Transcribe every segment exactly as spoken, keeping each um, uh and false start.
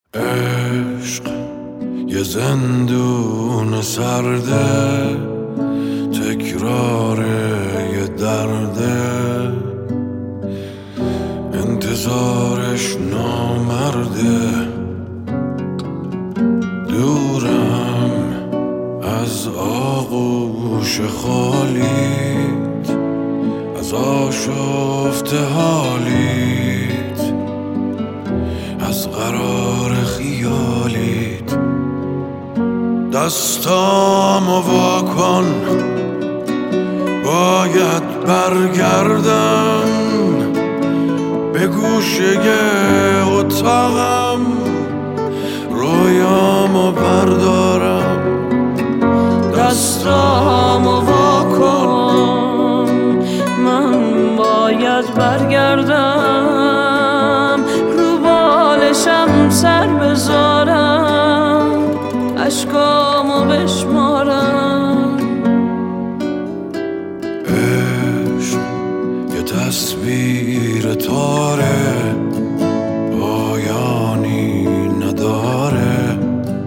عشق یه زندون سرده، تکرار یه درده، انتظارش نامرده. دورم از آغوش خالیت، از آشفته حالیت، از قرار خیالیت. دستامو وا کن، باید برگردم به گوشه اتاقم، رویامو بردارم. دستامو وا کن، من باید برگردم، رو بالشم سر بذارم، اشکامو بشمارم. عشق یه تصویر تاره، پایانی نداره،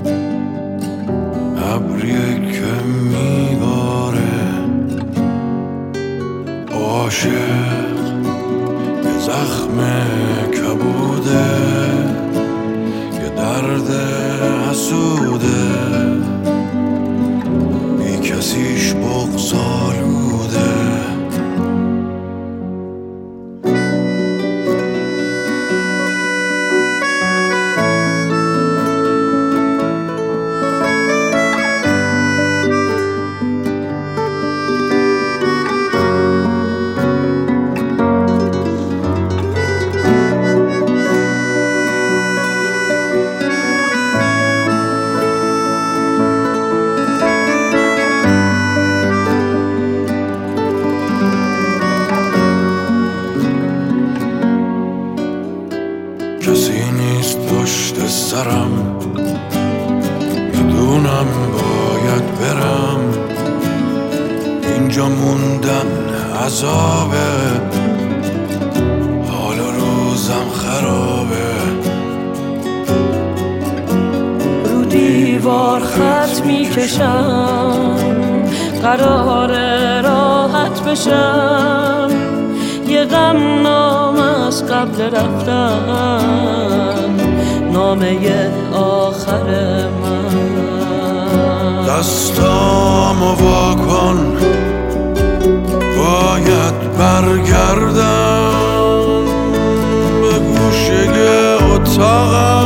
ابریه که میباره. عاشق یه زخم کبوده، یه درد حسوده، بی کسیش بغض‌آلوده. کسی نیست پشت سرم، میدونم باید برم، اینجا موندن عذابه، حال روزم خرابه. رو دیوار خط میکشم، قرار راحت بشم، یه غم نامه از قبل رفتن، نامه آخر من. دستامو وا کن، باید برگردم به گوشه اتاقم،